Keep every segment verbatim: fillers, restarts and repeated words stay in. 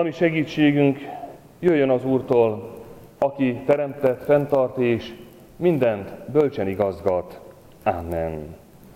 ami segítségünk jöjjön az Úrtól, aki teremtett, fenntart és mindent bölcsen igazgat. Amen.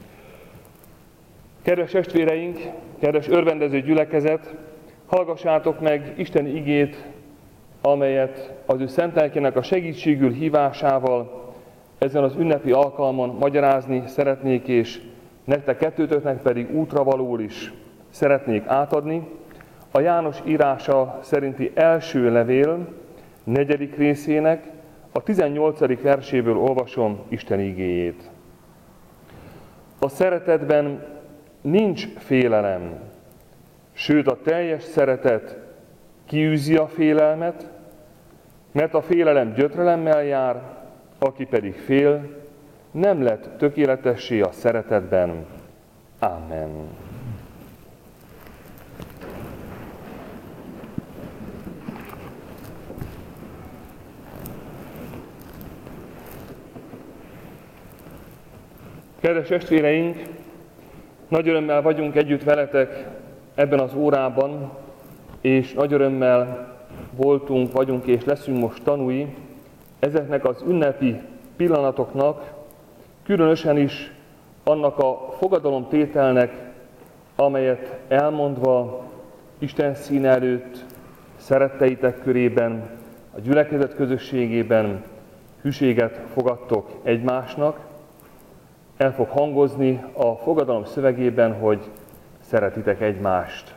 Kedves testvéreink, kedves örvendező gyülekezet, hallgassátok meg Isten igét, amelyet az ő szent lelkének a segítségül hívásával ezen az ünnepi alkalmon magyarázni szeretnék, és nektek kettőtöknek pedig útravalóul is szeretnék átadni. A János írása szerinti első levél negyedik részének a tizennyolcadik verséből olvasom Isten igéjét. A szeretetben nincs félelem, sőt a teljes szeretet kiűzi a félelmet, mert a félelem gyötrelemmel jár, aki pedig fél, nem lett tökéletessé a szeretetben. Amen. Kedves testvéreink, nagy örömmel vagyunk együtt veletek ebben az órában, és nagy örömmel voltunk, vagyunk és leszünk most tanúi ezeknek az ünnepi pillanatoknak, különösen is annak a fogadalomtételnek, amelyet elmondva Isten színe előtt, szeretteitek körében, a gyülekezet közösségében hűséget fogadtok egymásnak. El fog hangozni a fogadalom szövegében, hogy szeretitek egymást,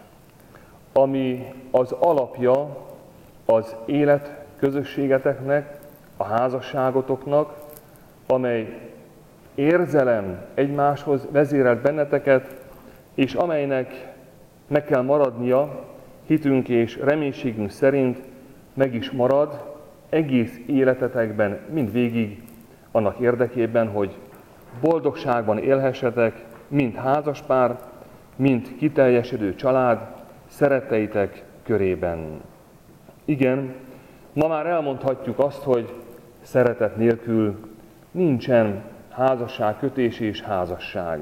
ami az alapja az élet közösségeteknek, a házasságotoknak, amely érzelem egymáshoz vezérelt benneteket, és amelynek meg kell maradnia, hitünk és reménységünk szerint meg is marad egész életetekben, mindvégig annak érdekében, hogy boldogságban élhessetek, mind házaspár, mind kiteljesedő család, szeretteitek körében. Igen, ma már elmondhatjuk azt, hogy szeretet nélkül nincsen házasságkötés és házasság.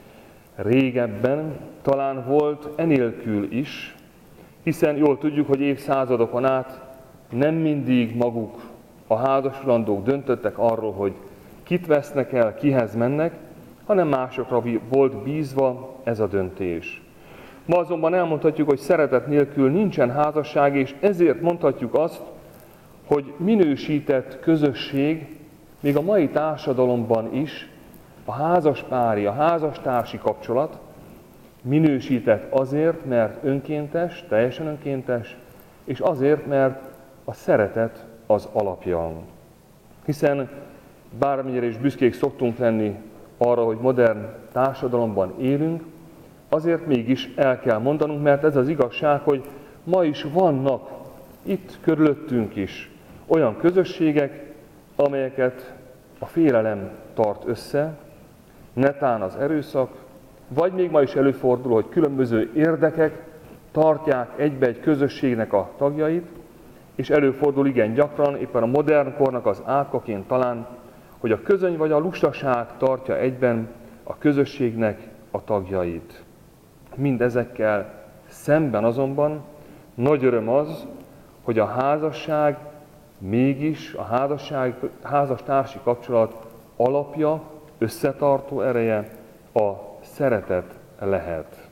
Régebben talán volt enélkül is, hiszen jól tudjuk, hogy évszázadokon át nem mindig maguk a házasulandók döntöttek arról, hogy kit vesznek el, kihez mennek, hanem másokra volt bízva ez a döntés. Ma azonban elmondhatjuk, hogy szeretet nélkül nincsen házasság, és ezért mondhatjuk azt, hogy minősített közösség, még a mai társadalomban is a házaspári, a házastársi kapcsolat minősített azért, mert önkéntes, teljesen önkéntes, és azért, mert a szeretet az alapja. Hiszen bármennyire is büszkék szoktunk lenni arra, hogy modern társadalomban élünk, azért mégis el kell mondanunk, mert ez az igazság, hogy ma is vannak itt körülöttünk is olyan közösségek, amelyeket a félelem tart össze, netán az erőszak, vagy még ma is előfordul, hogy különböző érdekek tartják egybe egy közösségnek a tagjait, és előfordul igen gyakran, éppen a modern kornak az átkaként talán, hogy a közöny vagy a lustaság tartja egyben a közösségnek a tagjait. Mindezekkel szemben azonban nagy öröm az, hogy a házasság mégis, a házasság, házastársi kapcsolat alapja, összetartó ereje a szeretet lehet.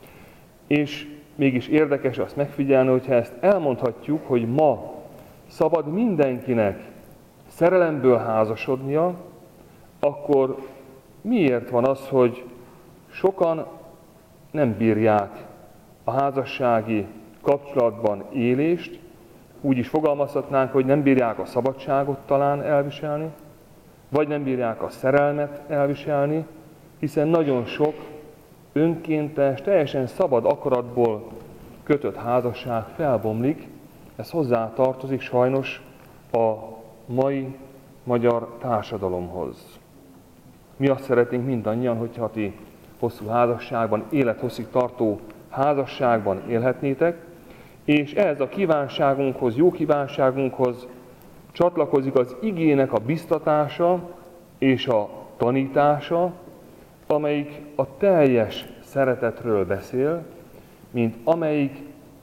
És mégis érdekes azt megfigyelni, hogyha ezt elmondhatjuk, hogy ma szabad mindenkinek szerelemből házasodnia, akkor miért van az, hogy sokan nem bírják a házassági kapcsolatban élést, úgy is fogalmazhatnánk, hogy nem bírják a szabadságot talán elviselni, vagy nem bírják a szerelmet elviselni, hiszen nagyon sok önkéntes, teljesen szabad akaratból kötött házasság felbomlik, ez hozzá tartozik sajnos a mai magyar társadalomhoz. Mi azt szeretnénk mindannyian, hogyha ti hosszú házasságban, élethosszig tartó házasságban élhetnétek, és ehhez a kívánságunkhoz, jó kívánságunkhoz csatlakozik az igének a biztatása és a tanítása, amelyik a teljes szeretetről beszél, mint amelyik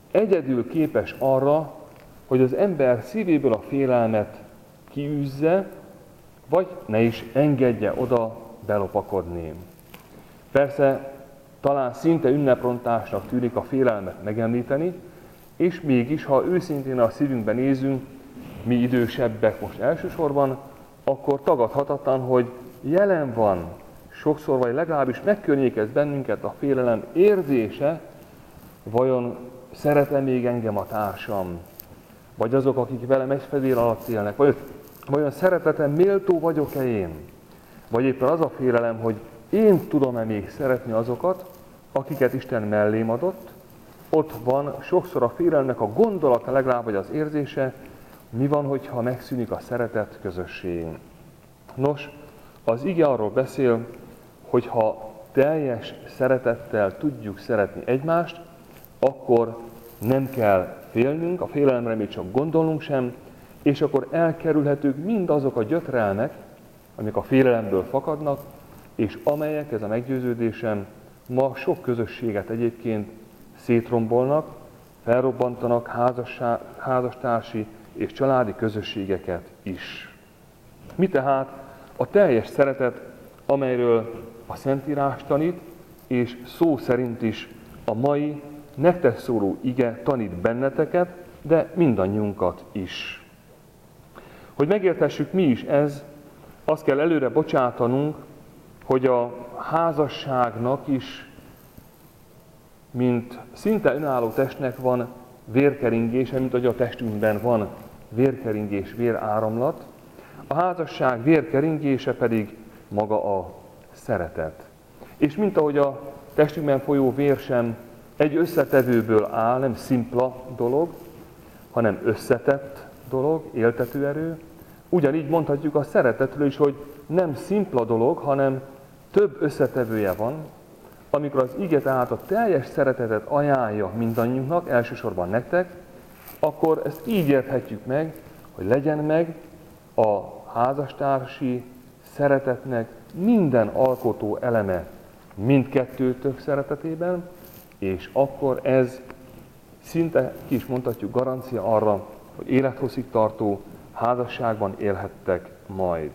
egyedül képes arra, hogy az ember szívéből a félelmet kiűzze, vagy ne is engedje oda belopakodni. Persze, talán szinte ünneprontásnak tűnik a félelmet megemlíteni, és mégis, ha őszintén a szívünkben nézünk, mi idősebbek most elsősorban, akkor tagadhatatlan, hogy jelen van sokszor, vagy legalábbis megkörnyékez bennünket a félelem érzése, vajon szeret-e még engem a társam, vagy azok, akik velem egy fedél alatt élnek, vagy vajon szeretetem méltó vagyok-e én, vagy éppen az a félelem, hogy én tudom-e még szeretni azokat, akiket Isten mellém adott. Ott van sokszor a félelmnek a gondolata, legalább vagy az érzése, mi van, hogyha megszűnik a szeretet közösség. Nos, az ige arról beszél, hogy ha teljes szeretettel tudjuk szeretni egymást, akkor nem kell félnünk, a félelemre még csak gondolnunk sem, és akkor elkerülhetők mindazok a gyötrelmek, amik a félelemből fakadnak, és amelyek, ez a meggyőződésem, ma sok közösséget egyébként szétrombolnak, felrobbantanak házastársi és családi közösségeket is. Mi tehát a teljes szeretet, amelyről a Szentírás tanít, és szó szerint is a mai nektek szóló ige tanít benneteket, de mindannyiunkat is. Hogy megértessük, mi is ez, azt kell előre bocsátanunk, hogy a házasságnak is, mint szinte önálló testnek van vérkeringése, mint ahogy a testünkben van vérkeringés, véráramlat, a házasság vérkeringése pedig maga a szeretet. És mint ahogy a testünkben folyó vér sem egy összetevőből áll, nem szimpla dolog, hanem összetett dolog, éltető erő, ugyanígy mondhatjuk a szeretetről is, hogy nem szimpla dolog, hanem több összetevője van, amikor az ige tehát a teljes szeretetet ajánlja mindannyiunknak, elsősorban nektek, akkor ezt így érthetjük meg, hogy legyen meg a házastársi szeretetnek minden alkotó eleme mindkettőtök szeretetében, és akkor ez szinte ki is mondhatjuk garancia arra, hogy élethosszig tartó házasságban élhettek majd.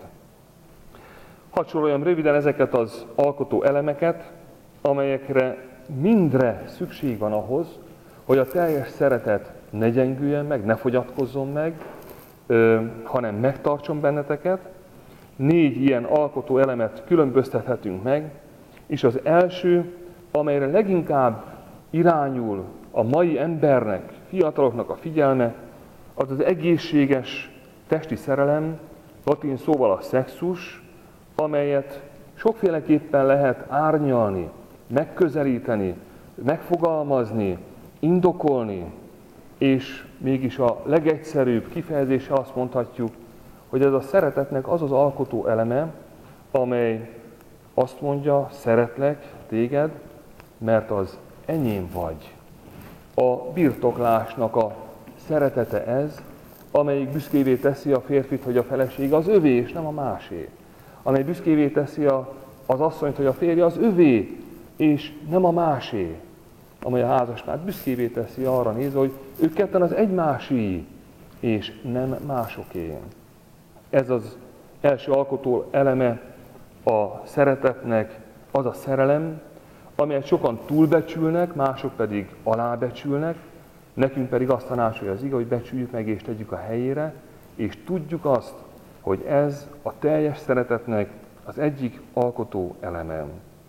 Hadd soroljam röviden ezeket az alkotó elemeket, amelyekre mindre szükség van ahhoz, hogy a teljes szeretet ne gyengüljen meg, ne fogyatkozzon meg, ö, hanem megtartson benneteket. Négy ilyen alkotó elemet különböztethetünk meg, és az első, amelyre leginkább irányul a mai embernek, fiataloknak a figyelme, az az egészséges testi szerelem, latin szóval a szexus, amelyet sokféleképpen lehet árnyalni, megközelíteni, megfogalmazni, indokolni, és mégis a legegyszerűbb kifejezéssel azt mondhatjuk, hogy ez a szeretetnek az az alkotó eleme, amely azt mondja, szeretlek téged, mert az enyém vagy. A birtoklásnak a szeretete ez, amelyik büszkévé teszi a férfit, hogy a felesége az övé, és nem a másé. Amely büszkévé teszi a, az asszonyt, hogy a férje az övé, és nem a másé. Amely a házaspárt büszkévé teszi arra nézve, hogy ők ketten az egymásé, és nem másoké. Ez az első alkotó eleme a szeretetnek, az a szerelem, amelyet sokan túlbecsülnek, mások pedig alábecsülnek, nekünk pedig azt tanácsolja az ige, hogy becsüljük meg és tegyük a helyére, és tudjuk azt, hogy ez a teljes szeretetnek az egyik alkotó eleme.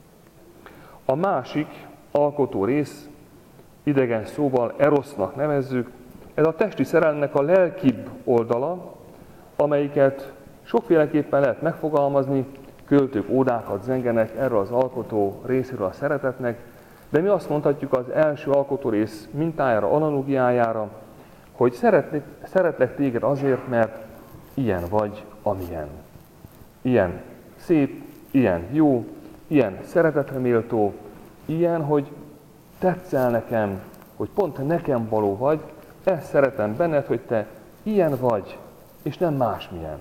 A másik alkotó rész, idegen szóval erosznak nevezzük, ez a testi szerelemnek a lelkibb oldala, amelyiket sokféleképpen lehet megfogalmazni, költők ódákat zengenek erről az alkotó részéről a szeretetnek, de mi azt mondhatjuk az első alkotó rész mintájára, analógiájára, hogy szeretlek, szeretlek téged azért, mert ilyen vagy, amilyen. Ilyen szép, ilyen jó, ilyen szeretetre méltó, ilyen, hogy tetszel nekem, hogy pont nekem való vagy, ezt szeretem benned, hogy te ilyen vagy, és nem másmilyen.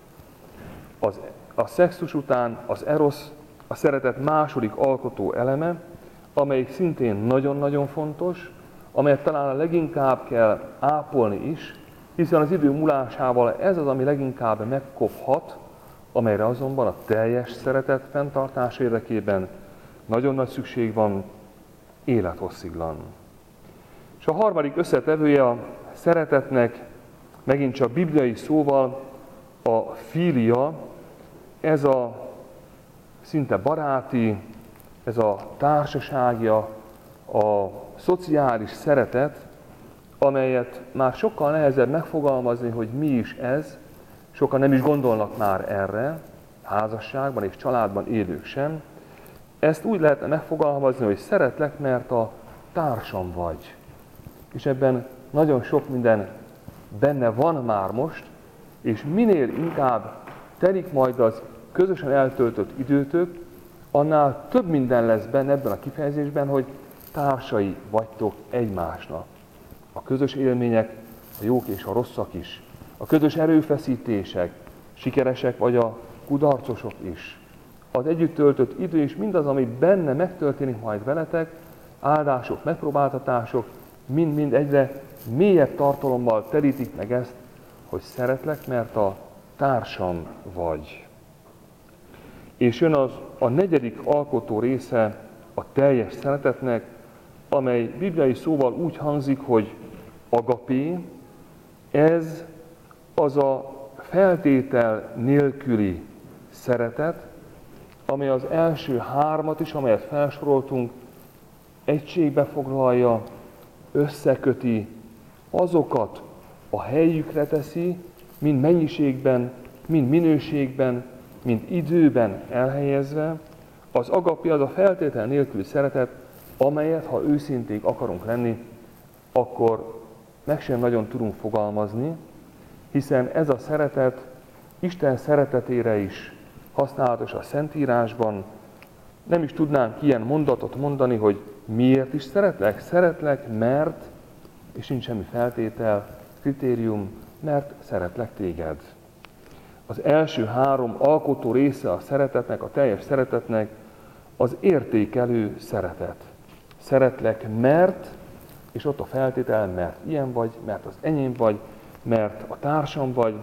Az, a szexus után az erosz, a szeretet második alkotó eleme, amelyik szintén nagyon-nagyon fontos, amelyet talán a leginkább kell ápolni is, hiszen az idő múlásával ez az, ami leginkább megkophat, amelyre azonban a teljes szeretet fenntartás érdekében nagyon nagy szükség van, élethossziglan. És a harmadik összetevője a szeretetnek, megint csak bibliai szóval a filia, ez a szinte baráti, ez a társaságja, a szociális szeretet, amelyet már sokkal nehezebb megfogalmazni, hogy mi is ez, sokan nem is gondolnak már erre, házasságban és családban élők sem. Ezt úgy lehetne megfogalmazni, hogy szeretlek, mert a társam vagy. És ebben nagyon sok minden benne van már most, és minél inkább telik majd az közösen eltöltött időtök, annál több minden lesz benne ebben a kifejezésben, hogy társai vagytok egymásnak. A közös élmények, a jók és a rosszak is, a közös erőfeszítések, sikeresek vagy a kudarcosok is. Az együtt töltött idő és mindaz, ami benne megtörténik majd veletek, áldások, megpróbáltatások, mind-mind egyre mélyebb tartalommal terítik meg ezt, hogy szeretlek, mert a társam vagy. És jön az a negyedik alkotó része a teljes szeretetnek, amely bibliai szóval úgy hangzik, hogy agapé, ez az a feltétel nélküli szeretet, amely az első hármat is, amelyet felsoroltunk, egységbe foglalja, összeköti, azokat a helyükre teszi, mind mennyiségben, mind minőségben, mind időben elhelyezve. Az agapi az a feltétel nélküli szeretet, amelyet, ha őszinték akarunk lenni, akkor meg sem nagyon tudunk fogalmazni, hiszen ez a szeretet Isten szeretetére is használatos a Szentírásban. Nem is tudnánk ilyen mondatot mondani, hogy miért is szeretlek? Szeretlek, mert, és nincs semmi feltétel, kritérium, mert szeretlek téged. Az első három alkotó része a szeretetnek, a teljes szeretetnek az értékelő szeretet. Szeretlek, mert, és ott a feltétel, mert ilyen vagy, mert az enyém vagy, mert a társam vagy.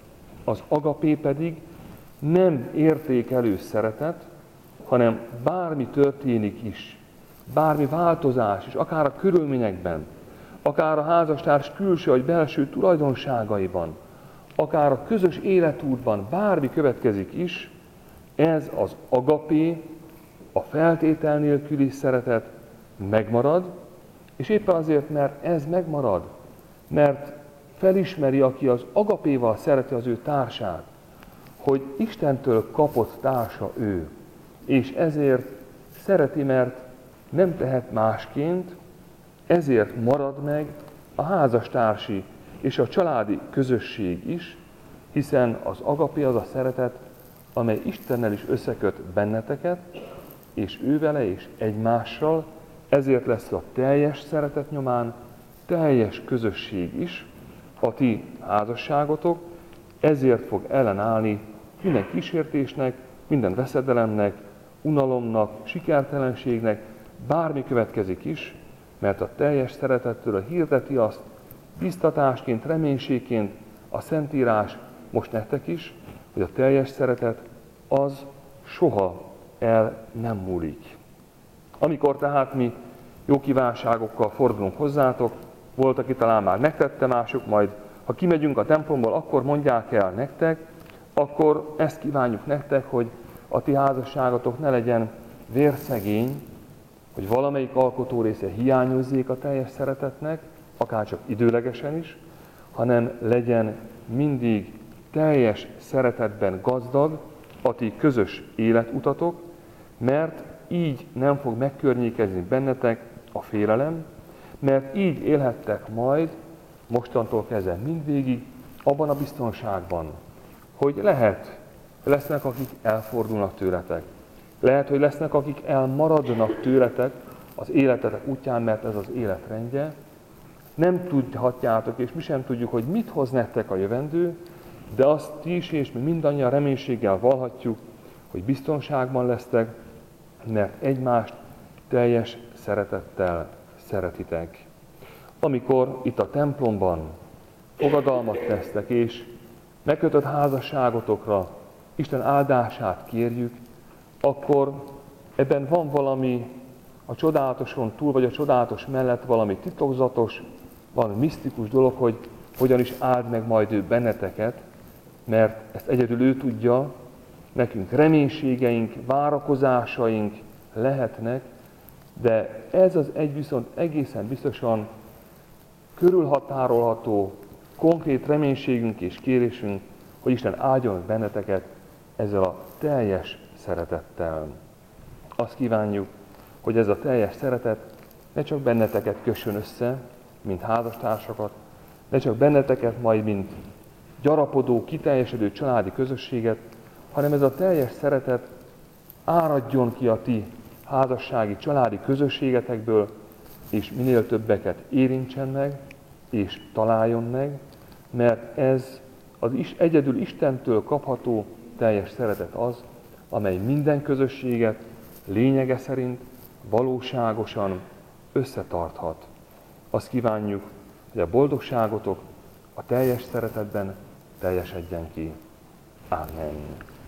Az agapé pedig nem értékelő szeretet, hanem bármi történik is, bármi változás is, akár a körülményekben, akár a házastárs külső vagy belső tulajdonságaiban, akár a közös életútban, bármi következik is, ez az agapé, a feltétel nélküli szeretet megmarad, és éppen azért, mert ez megmarad, mert felismeri, aki az agapéval szereti az ő társát, hogy Istentől kapott társa ő, és ezért szereti, mert nem tehet másként, ezért marad meg a házastársi és a családi közösség is, hiszen az agapé az a szeretet, amely Istennel is összeköt benneteket, és ő vele és egymással, ezért lesz a teljes szeretet nyomán teljes közösség is, a ti házasságotok, ezért fog ellenállni minden kísértésnek, minden veszedelemnek, unalomnak, sikertelenségnek, bármi következik is, mert a teljes szeretettől hirdeti azt biztatásként, reménységként a Szentírás most nektek is, hogy a teljes szeretet az soha el nem múlik. Amikor tehát mi jó kívánságokkal fordulunk hozzátok, volt, aki talán már megtette, mások majd, ha kimegyünk a templomból, akkor mondják el nektek, akkor ezt kívánjuk nektek, hogy a ti házasságotok ne legyen vérszegény, hogy valamelyik alkotó része hiányozzék a teljes szeretetnek, akár csak időlegesen is, hanem legyen mindig teljes szeretetben gazdag a ti közös életutatok, mert így nem fog megkörnyékezni bennetek a félelem, mert így élhettek majd mostantól kezdve mindvégig abban a biztonságban, hogy lehet, lesznek, akik elfordulnak tőletek. Lehet, hogy lesznek, akik elmaradnak tőletek az életetek útján, mert ez az életrendje. Nem tudhatjátok, és mi sem tudjuk, hogy mit hoz nektek a jövendő, de azt ti is, és mi mindannyian reménységgel vallhatjuk, hogy biztonságban lesztek, mert egymást teljes szeretettel szeretitek. amikor itt a templomban fogadalmat tesztek, és megkötött házasságotokra Isten áldását kérjük, akkor ebben van valami a csodálatoson túl, vagy a csodálatos mellett valami titokzatos, valami misztikus dolog, hogy hogyan is áld meg majd ő benneteket, mert ezt egyedül ő tudja, nekünk reménységeink, várakozásaink lehetnek, de ez az egy viszont egészen biztosan körülhatárolható, konkrét reménységünk és kérésünk, hogy Isten áldjon meg benneteket ezzel a teljes szeretettel. Azt kívánjuk, hogy ez a teljes szeretet ne csak benneteket kössön össze, mint házastársakat, ne csak benneteket majd, mint gyarapodó, kiteljesedő családi közösséget, hanem ez a teljes szeretet áradjon ki a ti házassági, családi közösségetekből, és minél többeket érintsen meg, és találjon meg, mert ez az is, egyedül Istentől kapható teljes szeretet az, amely minden közösséget lényege szerint valóságosan összetarthat. Azt kívánjuk, hogy a boldogságotok a teljes szeretetben teljesedjen ki. Amen.